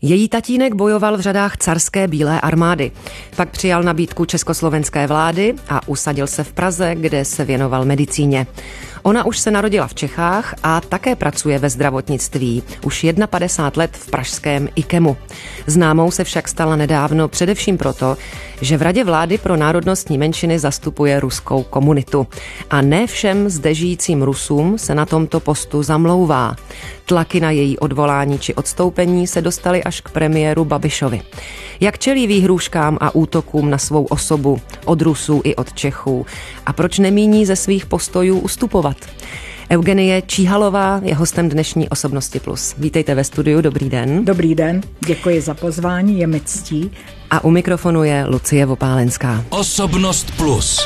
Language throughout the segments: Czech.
Její tatínek bojoval v řadách carské bílé armády. Pak přijal nabídku československé vlády a usadil se v Praze, kde se věnoval medicíně. Ona už se narodila v Čechách a také pracuje ve zdravotnictví. Už 51 let v pražském IKEMu. Známou se však stala nedávno především proto, že v Radě vlády pro národnostní menšiny zastupuje ruskou komunitu. A ne všem zde žijícím Rusům se na tomto postu zamlouvá. Tlaky na její odvolání či odstoupení se dostaly až k premiéru Babišovi. Jak čelí výhrůžkám a útokům na svou osobu od Rusů i od Čechů a proč nemíní ze svých postojů ustupovat? Eugenie Číhalová je hostem dnešní Osobnosti Plus. Vítejte ve studiu, dobrý den. Dobrý den, děkuji za pozvání, je mi ctí. A u mikrofonu je Lucie Vopálenská. Osobnost Plus.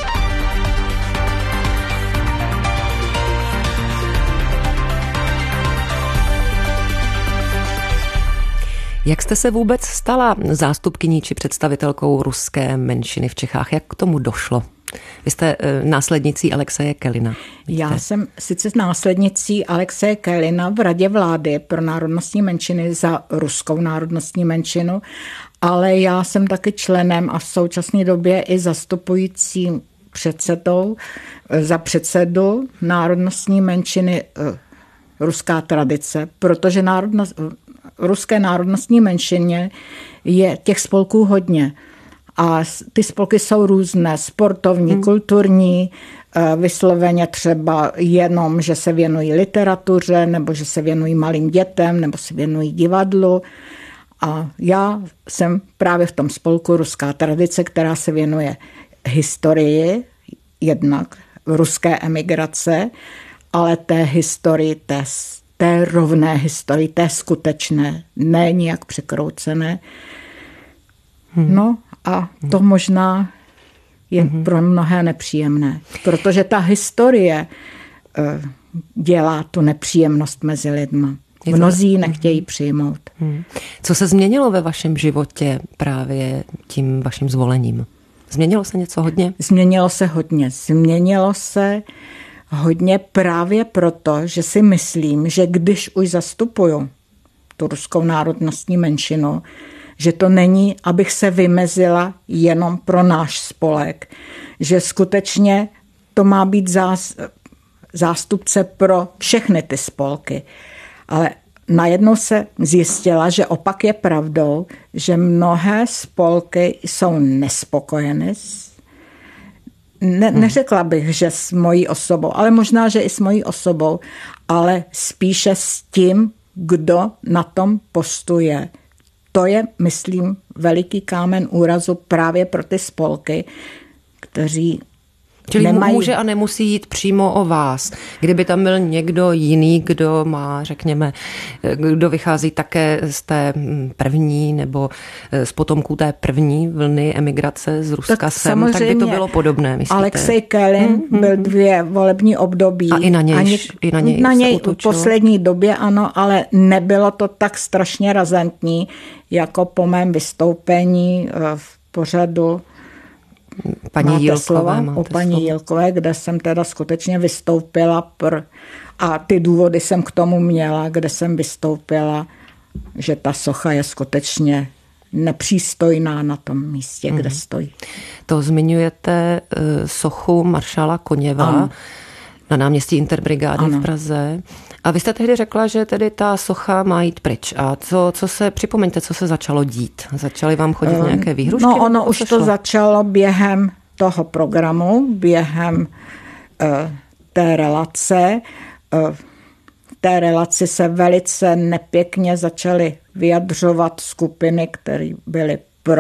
Jak jste se vůbec stala zástupkyní či představitelkou ruské menšiny v Čechách? Jak k tomu došlo? Vy jste následnicí Alexeje Kelina. Já jsem sice následnicí Alexeje Kelina v Radě vlády pro národnostní menšiny za ruskou národnostní menšinu, ale já jsem taky členem a v současné době i zastupujícím předsedou za předsedu národnostní menšiny ruská tradice, protože ruské národnostní menšině je těch spolků hodně. A ty spolky jsou různé, sportovní, kulturní, vysloveně třeba jenom, že se věnují literatuře, nebo že se věnují malým dětem, nebo se věnují divadlu. A já jsem právě v tom spolku ruská tradice, která se věnuje historii, jednak ruské emigrace, ale té historii, té rovné historii, té skutečné, ne nijak překroucené. No a to možná je pro mnohé nepříjemné, protože ta historie dělá tu nepříjemnost mezi lidma. Mnozí nechtějí přijmout. Co se změnilo ve vašem životě právě tím vaším zvolením? Změnilo se něco hodně? Změnilo se hodně. Změnilo se hodně právě proto, že si myslím, že když už zastupuju tu ruskou národnostní menšinu, že to není, abych se vymezila jenom pro náš spolek, že skutečně to má být zástupce pro všechny ty spolky. Ale najednou se zjistila, že opak je pravdou, že mnohé spolky jsou nespokojeny neřekla bych, že s mojí osobou, ale možná, že i s mojí osobou, ale spíše s tím, kdo na tom postu je. To je, myslím, veliký kámen úrazu právě pro ty spolky, kteří Čili nemají... může a nemusí jít přímo o vás. Kdyby tam byl někdo jiný, kdo má, řekněme, kdo vychází také z té první nebo z potomků té první vlny emigrace z Ruska sem, tak by to bylo podobné, myslíte? Alexej Kelin byl 2 volební období. A i na něj v poslední době ano, ale nebylo to tak strašně razantní, jako po mém vystoupení v pořadu paní Jílkové, kde jsem teda skutečně vystoupila a ty důvody jsem k tomu měla, kde jsem vystoupila, že ta socha je skutečně nepřístojná na tom místě, kde stojí. To zmiňujete sochu maršála Koněva na náměstí Interbrigády v Praze. A vy jste tehdy řekla, že tedy ta socha má jít pryč. A připomeňte, co se začalo dít? Začaly vám chodit nějaké výhrušky? No ono už to začalo během toho programu, během té relace. V té relaci se velice nepěkně začaly vyjadřovat skupiny, které byly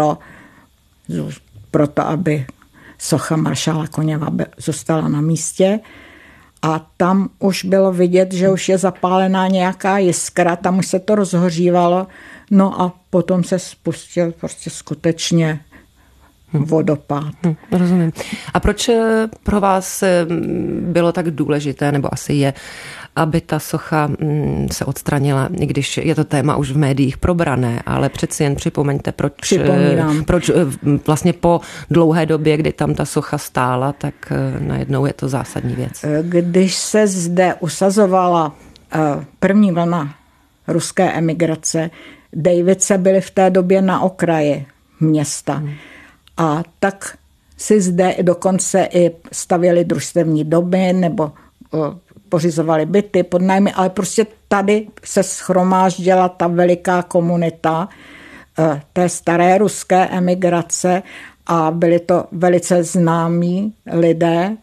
pro to, aby socha maršála Koněva zůstala na místě. A tam už bylo vidět, že už je zapálená nějaká jiskra, tam už se to rozhořívalo, no a potom se spustil prostě skutečně vodopád. Rozumím. A proč pro vás bylo tak důležité, nebo asi je, aby ta socha se odstranila, i když je to téma už v médiích probrané, ale přeci jen připomeňte, proč vlastně po dlouhé době, kdy tam ta socha stála, tak najednou je to zásadní věc. Když se zde usazovala první vlna ruské emigrace, Dejvice byly v té době na okraji města. A tak si zde dokonce i stavěli družstevní domy nebo pořizovali byty pod nájmy, ale prostě tady se shromáždila ta veliká komunita té staré ruské emigrace a byli to velice známí lidé.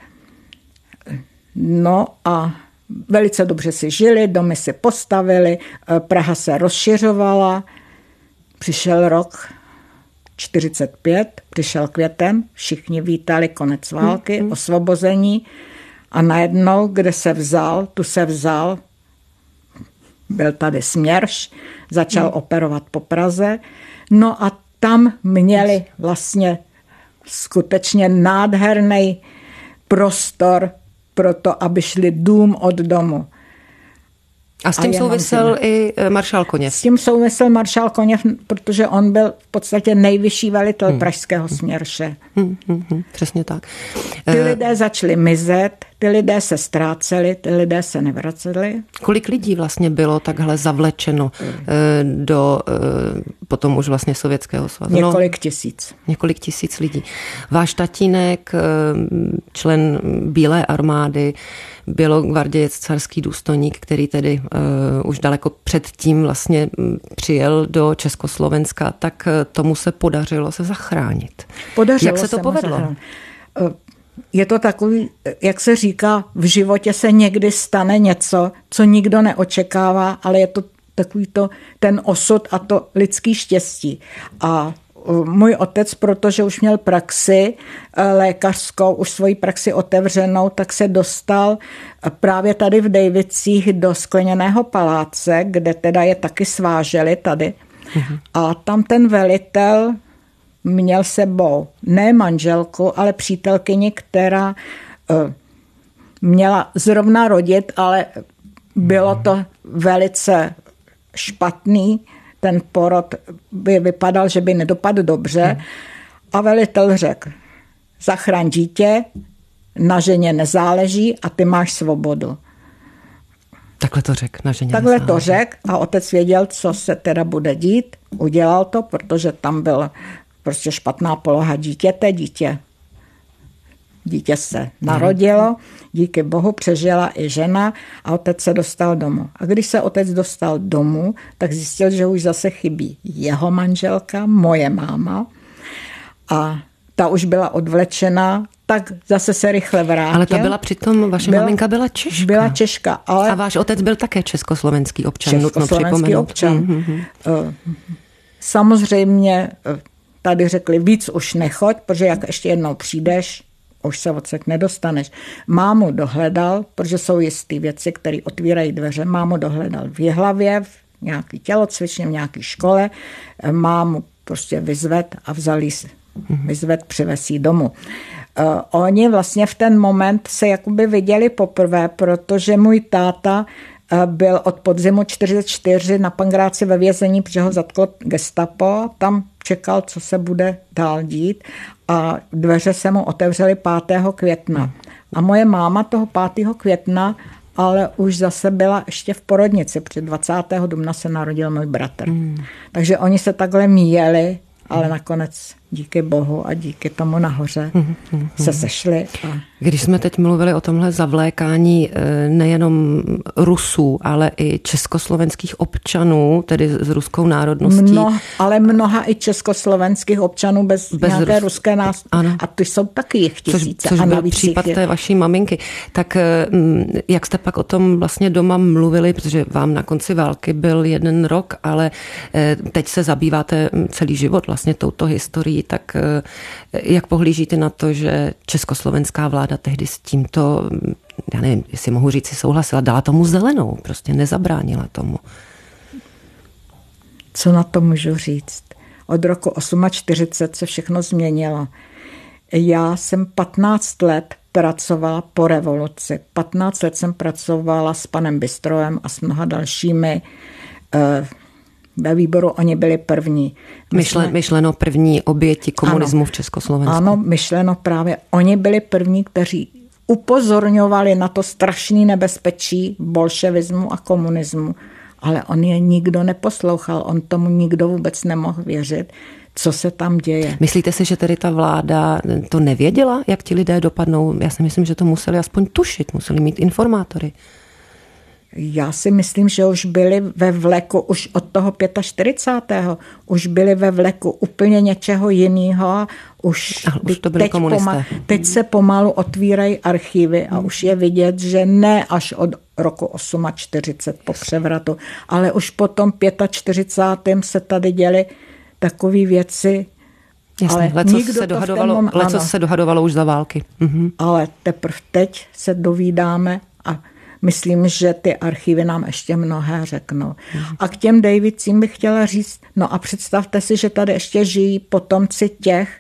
No a velice dobře si žili, domy si postavili, Praha se rozšiřovala, přišel rok 45, přišel květen, všichni vítali konec války, osvobození a najednou, kde se vzal, tu se vzal, byl tady Směrš, začal operovat po Praze, no a tam měli vlastně skutečně nádherný prostor pro to, aby šli dům od domu. A s tím souvisel i maršál Koněv. S tím souvisel maršál Koněv, protože on byl v podstatě nejvyšší velitel pražského Směrše. Přesně tak. Ty lidé začali mizet, ty lidé se ztráceli, ty lidé se nevraceli. Kolik lidí vlastně bylo takhle zavlečeno do potom už vlastně Sovětského svazu? Několik tisíc. Několik tisíc lidí. Váš tatínek, člen Bílé armády, bělogvardějec, carský důstojník, který tedy už daleko předtím vlastně přijel do Československa, tak tomu se podařilo se zachránit. Jak se to povedlo? Je to takový, jak se říká, v životě se někdy stane něco, co nikdo neočekává, ale je to takový ten osud a to lidský štěstí. A můj otec, protože už měl praxi lékařskou, už svoji praxi otevřenou, tak se dostal právě tady v Dejvicích do Skleněného paláce, kde teda je taky sváželi tady. A tam ten velitel měl sebou ne manželku, ale přítelkyni, která měla zrovna rodit, ale bylo to velice špatný. Ten porod by vypadal, že by nedopadl dobře. A velitel řekl, zachraň dítě, na ženě nezáleží a ty máš svobodu. Takhle to řekl, na ženě Takhle nezáleží. to řekl a otec věděl, co se teda bude dít. Udělal to, protože tam byl prostě špatná poloha dítěte. Dítě se narodilo, díky bohu přežila i žena a otec se dostal domů. A když se otec dostal domů, tak zjistil, že už zase chybí jeho manželka, moje máma, a ta už byla odvlečena, tak zase se rychle vrátil. Ale ta byla přitom, vaše maminka byla Češka. Byla Češka, ale... A váš otec byl také československý občan, nutno Československý připomenout. občan. Samozřejmě tady řekli, víc už nechoď, protože jak ještě jednou přijdeš, už se odsek nedostaneš. Mámu dohledal, protože jsou jisté věci, které otvírají dveře. Mámu dohledal v Jihlavě, v nějaký tělocvičně, v nějaké škole. Mámu prostě vyzved a vyzved, přivez jí domů. Oni vlastně v ten moment se jakoby viděli poprvé, protože můj táta byl od podzimu 44 na Pangráci ve vězení, protože ho zatklo gestapo. Tam čekal, co se bude dál dít a dveře se mu otevřely 5. května. A moje máma toho 5. května ale už zase byla ještě v porodnici, protože 20. dubna se narodil můj bratr. Takže oni se takhle míjeli, ale nakonec díky bohu a díky tomu nahoře se sešli. Když jsme teď mluvili o tomhle zavlékání nejenom Rusů, ale i československých občanů, tedy s ruskou národností. Ale mnoha i československých občanů bez nějaké ruské národnosti. A ty jsou taky jich tisíce. Což byl případ té vaší maminky. Tak jak jste pak o tom vlastně doma mluvili, protože vám na konci války byl 1 rok, ale teď se zabýváte celý život vlastně touto historií, tak jak pohlížíte na to, že československá vláda tehdy s tímto, já nevím, jestli mohu říct, si souhlasila, dala tomu zelenou, prostě nezabránila tomu. Co na to můžu říct? Od roku 48 se všechno změnilo. Já jsem 15 let pracovala po revoluci. 15 let jsem pracovala s panem Bystrojem a s mnoha dalšími. Ve výboru oni byli první. Myšleno první oběti komunismu v Československu. Ano, myšleno právě. Oni byli první, kteří upozorňovali na to strašné nebezpečí bolševismu a komunismu. ale on je nikdo neposlouchal, on tomu nikdo vůbec nemohl věřit, co se tam děje. Myslíte si, že tedy ta vláda to nevěděla, jak ti lidé dopadnou? Já si myslím, že to museli aspoň tušit, museli mít informátory. Já si myslím, že už byli ve vleku, už od toho 45. už byli ve vleku úplně něčeho jiného. Už to byli komunisté. Teď se pomalu otvírají archivy a už je vidět, že ne až od roku 48 po převratu, ale už po tom 45. se tady děly takové věci. Jasně, leco se dohadovalo už za války. Ale teprve teď se dovídáme a myslím, že ty archivy nám ještě mnohé řeknou. A k těm Davidcím bych chtěla říct, no a představte si, že tady ještě žijí potomci těch,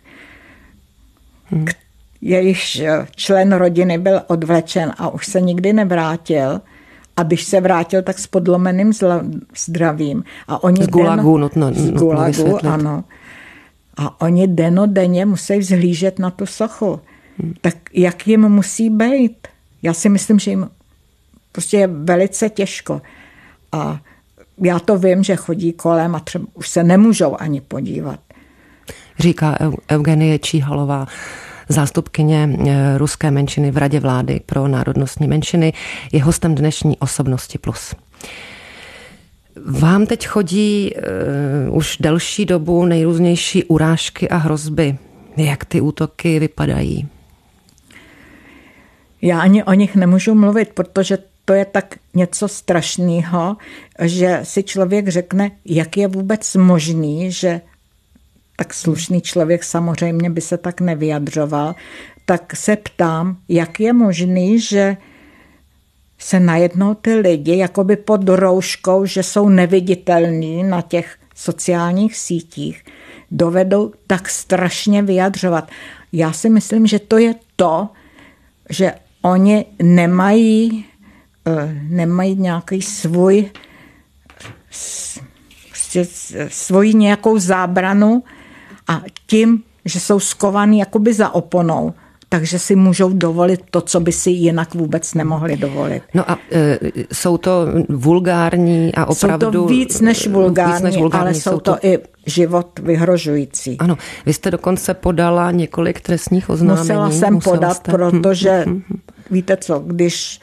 jejichž člen rodiny byl odvlečen a už se nikdy nevrátil. A když se vrátil, tak s podlomeným zdravím. A oni z gulagu, z gulagu, ano. A oni dennodenně musí vzhlížet na tu sochu. Tak jak jim musí být? Já si myslím, že jim prostě je velice těžko. A já to vím, že chodí kolem a třeba už se nemůžou ani podívat. Říká Eugenie Číhalová, zástupkyně ruské menšiny v Radě vlády pro národnostní menšiny, je hostem dnešní Osobnosti Plus. Vám teď chodí už delší dobu nejrůznější urážky a hrozby. Jak ty útoky vypadají? Já ani o nich nemůžu mluvit, protože to je tak něco strašného, že si člověk řekne, jak je vůbec možný, že tak slušný člověk samozřejmě by se tak nevyjadřoval, tak se ptám, jak je možný, že se najednou ty lidi jakoby pod rouškou, že jsou neviditelní na těch sociálních sítích, dovedou tak strašně vyjadřovat. Já si myslím, že to je to, že oni nemají nějaký svoji nějakou zábranu a tím, že jsou skovaní jakoby za oponou, takže si můžou dovolit to, co by si jinak vůbec nemohli dovolit. No a jsou to vulgární a opravdu... Jsou to víc než vulgární, ale jsou to i život vyhrožující. Ano, vy jste dokonce podala několik trestních oznámení. Musela jsem podat, protože víte co, když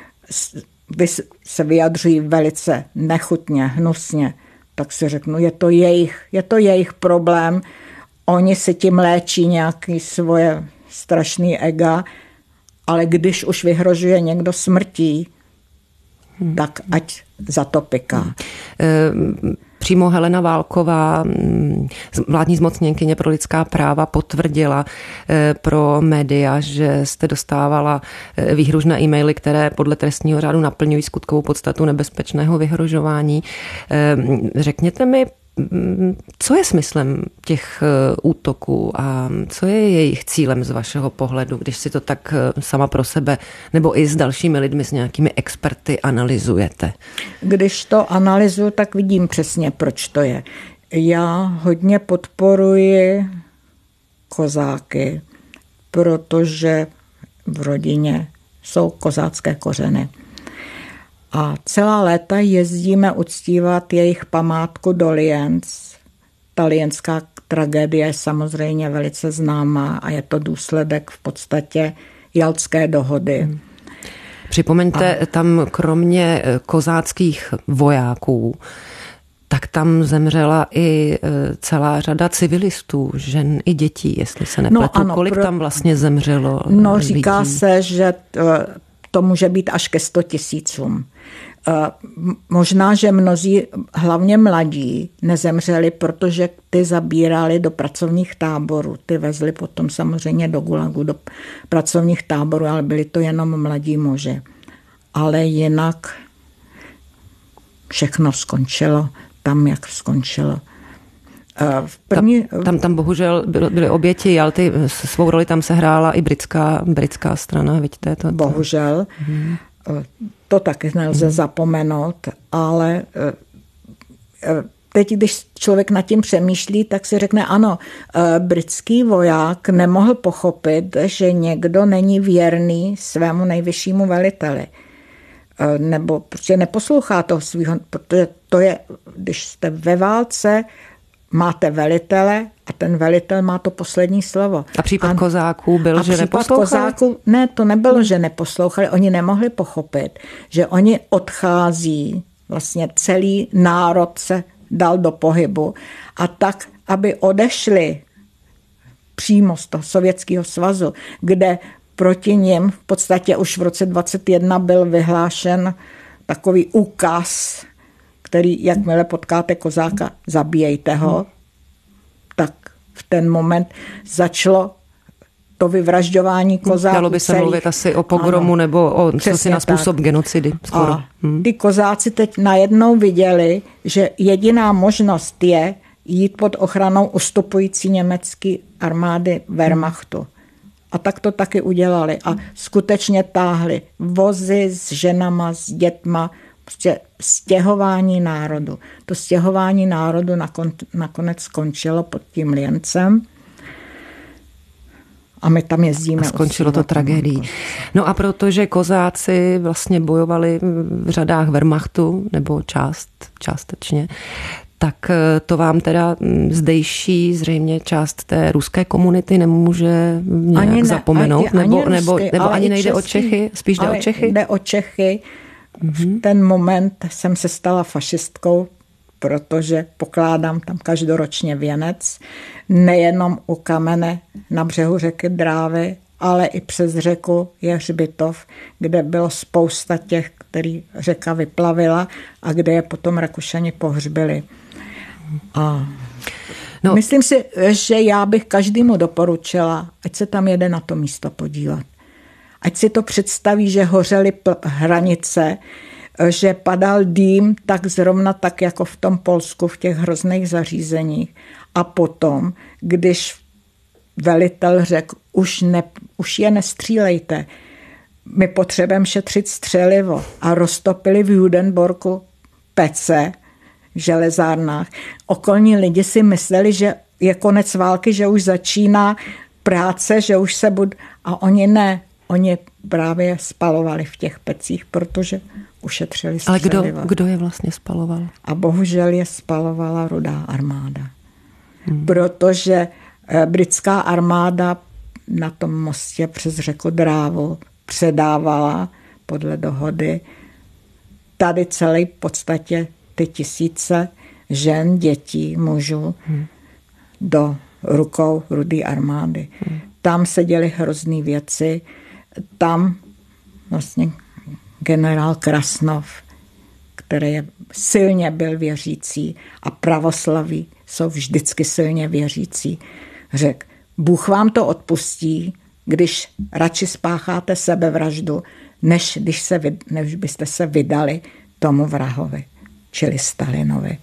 se vyjadřují velice nechutně, hnusně, tak si řeknu, je to jejich problém, oni si tím léčí nějaké svoje strašný ega, ale když už vyhrožuje někdo smrtí, tak ať za to piká. Přímo Helena Válková, vládní zmocněnkyně pro lidská práva, potvrdila pro média, že jste dostávala výhružné e-maily, které podle trestního řádu naplňují skutkovou podstatu nebezpečného vyhrožování. Řekněte mi, co je smyslem těch útoků a co je jejich cílem z vašeho pohledu, když si to tak sama pro sebe nebo i s dalšími lidmi, s nějakými experty analyzujete? Když to analyzuju, tak vidím přesně, proč to je. Já hodně podporuji kozáky, protože v rodině jsou kozácké kořeny. A celá léta jezdíme uctívat jejich památku do Lienc. Ta lienská tragédie je samozřejmě velice známá a je to důsledek v podstatě Jaltské dohody. Připomeňte, tam kromě kozáckých vojáků, tak tam zemřela i celá řada civilistů, žen i dětí, jestli se nepletu. No ano, kolik tam vlastně zemřelo lidí? Říká se, že to může být až ke 100 000. Možná, že mnozí, hlavně mladí, nezemřeli, protože ty zabírali do pracovních táborů. Ty vezli potom samozřejmě do gulagu, do pracovních táborů, ale byli to jenom mladí muži. Ale jinak všechno skončilo tam, jak skončilo. Tam bohužel byly oběti Jalty, svou roli tam se hrála i britská strana, vidíte to? Bohužel. To taky nelze zapomenout, ale teď, když člověk nad tím přemýšlí, tak si řekne, ano, britský voják nemohl pochopit, že někdo není věrný svému nejvyššímu veliteli. nebo prostě neposlouchá toho svého, protože to je, když jste ve válce, máte velitele a ten velitel má to poslední slovo. A případ kozáků byl, že neposlouchali? Kozáků, ne, to nebylo, že neposlouchali. Oni nemohli pochopit, že oni odchází, vlastně celý národ se dal do pohybu a tak, aby odešli přímo z toho Sovětského svazu, kde proti nim v podstatě už v roce 21 byl vyhlášen takový úkaz, který, jakmile potkáte kozáka, zabíjejte ho, tak v ten moment začalo to vyvražďování kozáků. Dalo by se mluvit asi o pogromu, ano, nebo o cosi na způsob genocidy. Skoro. A ty kozáci teď najednou viděli, že jediná možnost je jít pod ochranou ustupující německé armády Wehrmachtu. A tak to taky udělali. A skutečně táhli vozy s ženama, s dětma, prostě stěhování národu. To stěhování národu nakonec skončilo pod tím Liencem. A my tam jezdíme. A skončilo to tragédií. No a protože kozáci vlastně bojovali v řadách Wehrmachtu, nebo částečně, tak to vám teda zdejší zřejmě část té ruské komunity nemůže nějak zapomenout? Nebo ani nejde o Čechy? Spíš jde o Čechy? Jde o Čechy. V ten moment jsem se stala fašistkou, protože pokládám tam každoročně věnec, nejenom u kamene na břehu řeky Drávy, ale i přes řeku je hřbitov, kde bylo spousta těch, který řeka vyplavila a kde je potom Rakušani pohřbili. A myslím si, že já bych každému doporučila, ať se tam jede na to místo podívat. Ať si to představí, že hořely hranice, že padal dým tak zrovna tak jako v tom Polsku, v těch hrozných zařízeních. A potom, když velitel řekl, už je nestřílejte, my potřebujeme šetřit střelivo. A roztopili v Judenborku pece v železárnách. Okolní lidi si mysleli, že je konec války, že už začíná práce, že už se bude... A oni ne. Oni právě spalovali v těch pecích, protože ušetřili střeliva. Ale kdo je vlastně spaloval? A bohužel je spalovala Rudá armáda. Protože britská armáda na tom mostě přes řeku Drávu předávala podle dohody tady celý v podstatě ty tisíce žen, dětí, mužů do rukou Rudé armády. Tam se děly hrozný věci. Tam vlastně generál Krasnov, který silně byl věřící a pravoslaví jsou vždycky silně věřící, řekl, Bůh vám to odpustí, když radši spácháte sebevraždu, než byste se vydali tomu vrahovi, čili Stalinovi.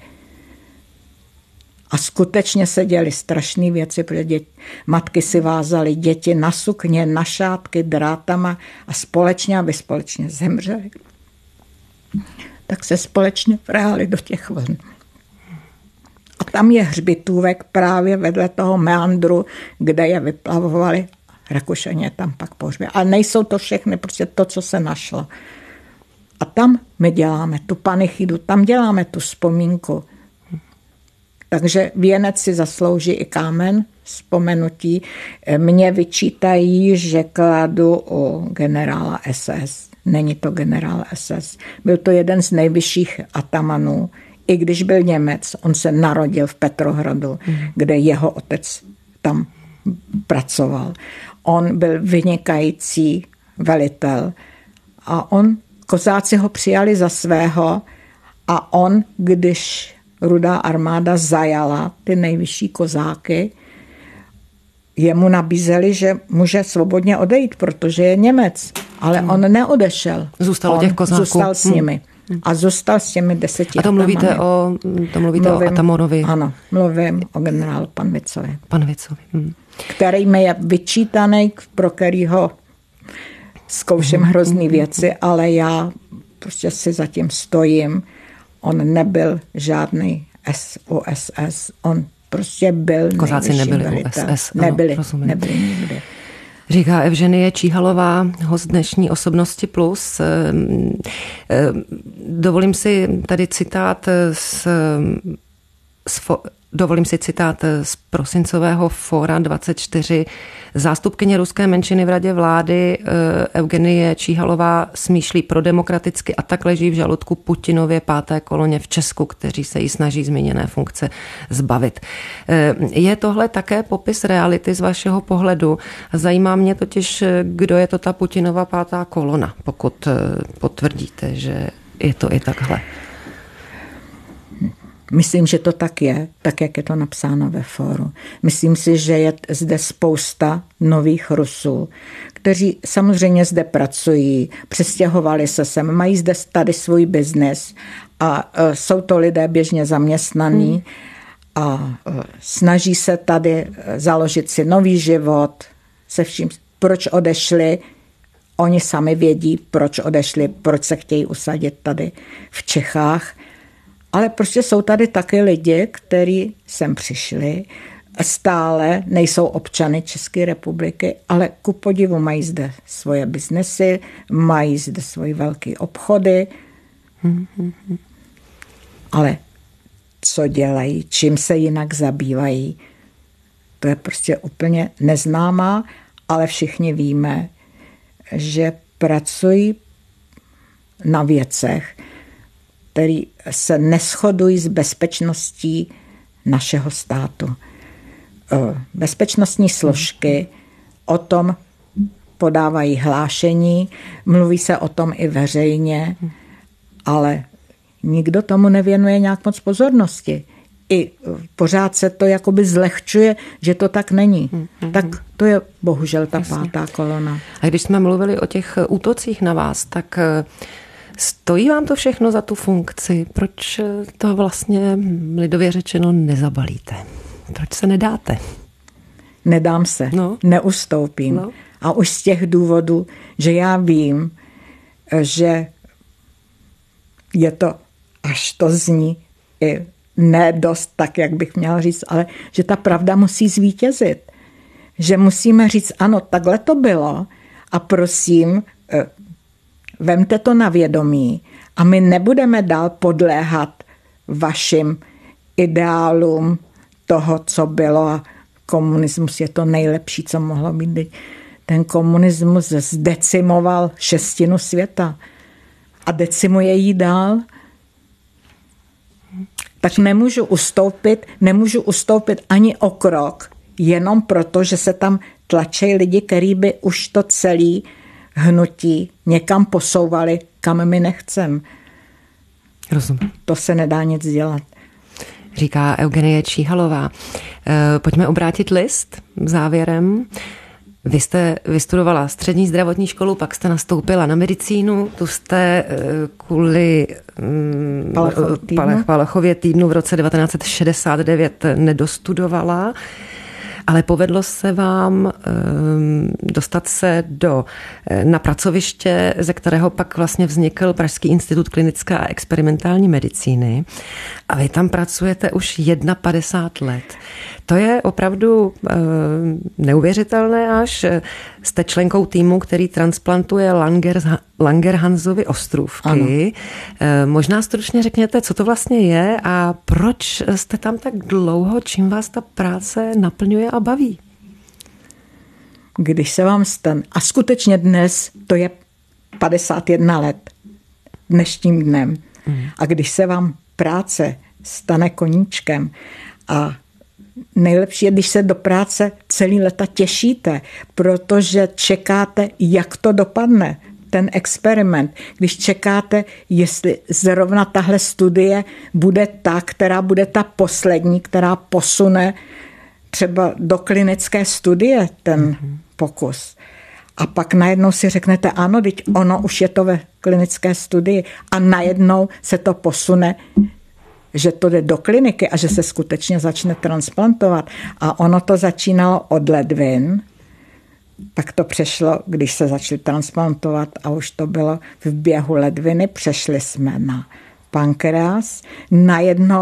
A skutečně se děly strašné věci, protože matky si vázaly děti na sukně, na šátky, drátama a společně, aby společně zemřeli. Tak se společně vrhali do těch vln. A tam je hřbitůvek právě vedle toho meandru, kde je vyplavovali. Rakušani tam pak pohřbili. Ale nejsou to všechny, prostě to, co se našlo. A tam my děláme tu panichidu, tam děláme tu vzpomínku. Takže věnec si zaslouží i kámen vzpomenutí. Mě vyčítají, že kladu u generála SS. Není to generál SS. Byl to jeden z nejvyšších atamanů. I když byl Němec, on se narodil v Petrohradu, kde jeho otec tam pracoval. On byl vynikající velitel a kozáci ho přijali za svého a on, když Rudá armáda zajala ty nejvyšší kozáky, jemu nabízeli, že může svobodně odejít, protože je Němec. Ale on neodešel. Zůstal těch kozáků. Zůstal s nimi. A zůstal s těmi 10 A to mluvíte o Atamonovi? Ano, mluvím o generálu Panvicovi. Panvicovi. Který mi je vyčítaný, pro kterýho zkouším hrozný věci, ale já prostě si zatím stojím. On nebyl žádný USS, on prostě byl kozáci nebyli velitel. USS. Nebyli nikdy. Říká Evženie Číhalová, host dnešní Osobnosti Plus. Dovolím si tady citát z prosincového Fóra 24. Zástupkyně ruské menšiny v Radě vlády Evgenie Číhalová smýšlí prodemokraticky a tak leží v žaludku Putinově páté koloně v Česku, kteří se jí snaží zmíněné funkce zbavit. Je tohle také popis reality z vašeho pohledu? Zajímá mě totiž, kdo je to ta Putinova pátá kolona, pokud potvrdíte, že je to i takhle. Myslím, že to tak je, tak jak je to napsáno ve fóru. Myslím si, že je zde spousta nových Rusů, kteří samozřejmě zde pracují, přestěhovali se sem, mají zde tady svůj biznes a jsou to lidé běžně zaměstnaní a snaží se tady založit si nový život se vším. Proč odešli? Oni sami vědí, proč odešli, proč se chtějí usadit tady v Čechách. Ale prostě jsou tady taky lidi, kteří sem přišli, stále nejsou občany České republiky, ale ku podivu mají zde svoje biznesy, mají zde svoje velké obchody. Ale co dělají, čím se jinak zabývají, to je prostě úplně neznámá, ale všichni víme, že pracují na věcech, které se neshodují s bezpečností našeho státu. Bezpečnostní složky o tom podávají hlášení, mluví se o tom i veřejně, ale nikdo tomu nevěnuje nějak moc pozornosti. I pořád se to jakoby zlehčuje, že to tak není. Tak to je bohužel ta pátá kolona. A když jsme mluvili o těch útocích na vás, tak stojí vám to všechno za tu funkci? Proč to vlastně lidově řečeno nezabalíte? Proč se nedáte? Nedám se, neustoupím. No. A už z těch důvodů, že já vím, že je to, až to zní, i ne dost tak, jak bych měla říct, ale že ta pravda musí zvítězit. Že musíme říct, ano, takhle to bylo a prosím, vemte to na vědomí a my nebudeme dál podléhat vašim ideálům toho, co bylo, a komunismus je to nejlepší, co mohlo být. Ten komunismus zdecimoval 1/6 světa a decimuje jí dál. Tak nemůžu ustoupit ani o krok, jenom proto, že se tam tlačí lidi, který by už to celý hnutí někam posouvali, kam my nechcem. Rozumím. To se nedá nic dělat. Říká Evgenie Číhalová. Pojďme obrátit list závěrem. Vy jste vystudovala střední zdravotní školu, pak jste nastoupila na medicínu, tu jste kvůli Palachově týdnu v roce 1969 nedostudovala, ale povedlo se vám dostat se na pracoviště, ze kterého pak vlastně vznikl Pražský institut klinické a experimentální medicíny. A vy tam pracujete už 51 let. To je opravdu neuvěřitelné až. Jste členkou týmu, který transplantuje Langerhansovy ostrůvky. Možná stručně řekněte, co to vlastně je a proč jste tam tak dlouho, čím vás ta práce naplňuje a baví? Když se vám stane, a skutečně dnes to je 51 let, dnešním dnem, a když se vám práce stane koníčkem a nejlepší je, když se do práce celý léta těšíte, protože čekáte, jak to dopadne, ten experiment. Když čekáte, jestli zrovna tahle studie bude ta, která bude ta poslední, která posune třeba do klinické studie ten pokus. A pak najednou si řeknete, ano, teď ono už je to ve klinické studii a najednou se to posune, že to jde do kliniky a že se skutečně začne transplantovat. A ono to začínalo od ledvin, pak to přešlo, když se začali transplantovat a už to bylo v běhu ledviny, přešli jsme na pankreas. Najednou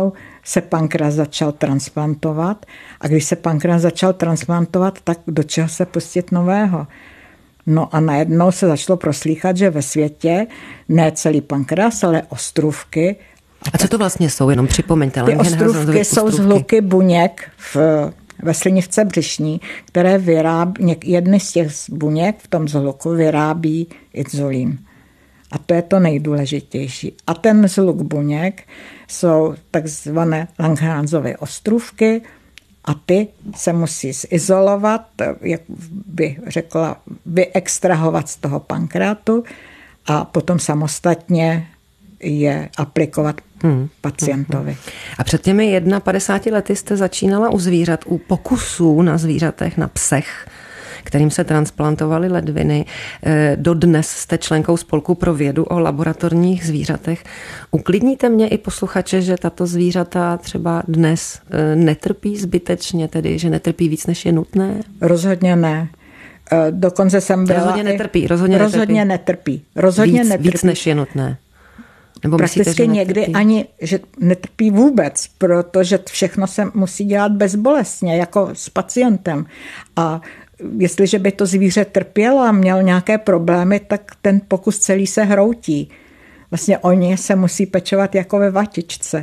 se pankreas začal transplantovat a když se pankreas začal transplantovat, tak do čeho se pustit nového? No a najednou se začalo proslýchat, že ve světě ne celý pankreas, ale ostrůvky. A co to vlastně jsou? Jenom připomeňte. Ty ostrůvky jsou zhluky buněk ve slinivce břišní, které vyrábí, jedny z těch buněk v tom zhluku vyrábí inzulín. A to je to nejdůležitější. A ten zhluk buněk jsou takzvané Langerhansovy ostrůvky a ty se musí izolovat, jak by řekla, vyextrahovat z toho pankreatu a potom samostatně je aplikovat pacientovi. A před těmi 51 lety jste začínala u zvířat, u pokusů na zvířatech, na psech, kterým se transplantovaly ledviny. Dodnes jste členkou Spolku pro vědu o laboratorních zvířatech. Uklidníte mě i posluchače, že tato zvířata třeba dnes netrpí zbytečně, tedy že netrpí víc, než je nutné? Rozhodně ne. Dokonce jsem byla... Rozhodně netrpí. Víc, než je nutné. Nebo prakticky myslíte, někdy ani, že netrpí vůbec, protože všechno se musí dělat bezbolestně, jako s pacientem. A jestliže by to zvíře trpělo a měl nějaké problémy, tak ten pokus celý se hroutí. Vlastně oni se musí pečovat jako ve vatičce.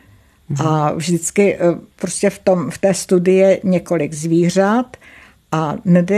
A vždycky prostě v té studii je několik zvířat a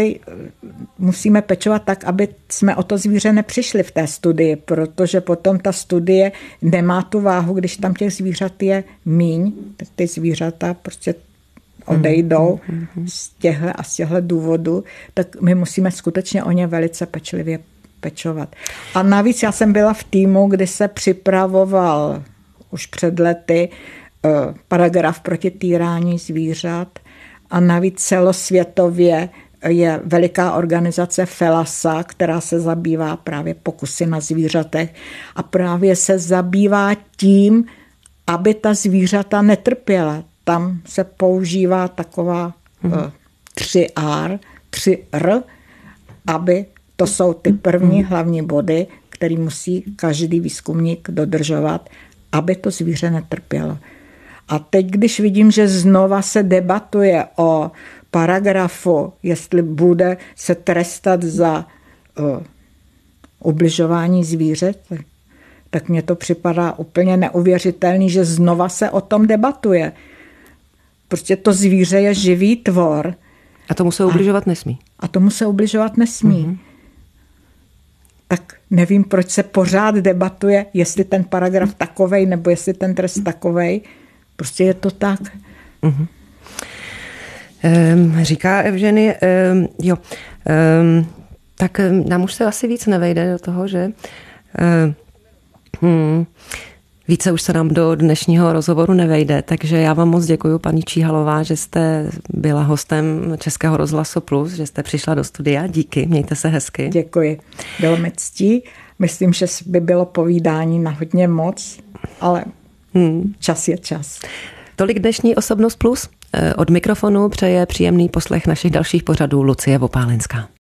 musíme pečovat tak, aby jsme o to zvíře nepřišli v té studii, protože potom ta studie nemá tu váhu, když tam těch zvířat je míň, ty zvířata prostě odejdou z těchto důvodů, tak my musíme skutečně o ně velice pečlivě pečovat. A navíc já jsem byla v týmu, kdy se připravoval už před lety paragraf proti týrání zvířat a navíc celosvětově je veliká organizace FELASA, která se zabývá právě pokusy na zvířatech a právě se zabývá tím, aby ta zvířata netrpěla. Tam se používá taková 3R, aby to jsou ty první hlavní body, které musí každý výzkumník dodržovat, aby to zvíře netrpělo. A teď, když vidím, že znova se debatuje o paragrafu, jestli bude se trestat za ubližování zvířat, tak mně to připadá úplně neuvěřitelný, že znova se o tom debatuje. Prostě to zvíře je živý tvor. A tomu se ubližovat nesmí. A tomu se ubližovat nesmí. Tak nevím, proč se pořád debatuje, jestli ten paragraf takovej, nebo jestli ten trest takovej. Prostě je to tak. Říká Evženy, tak nám už se asi víc nevejde do toho, že více už se nám do dnešního rozhovoru nevejde, takže já vám moc děkuji, paní Číhalová, že jste byla hostem Českého rozhlasu Plus, že jste přišla do studia. Díky, mějte se hezky. Děkuji, bylo mi ctí. Myslím, že by bylo povídání na hodně moc, ale čas je čas. Tolik dnešní Osobnost Plus. Od mikrofonu přeje příjemný poslech našich dalších pořadů Lucie Vopálenská.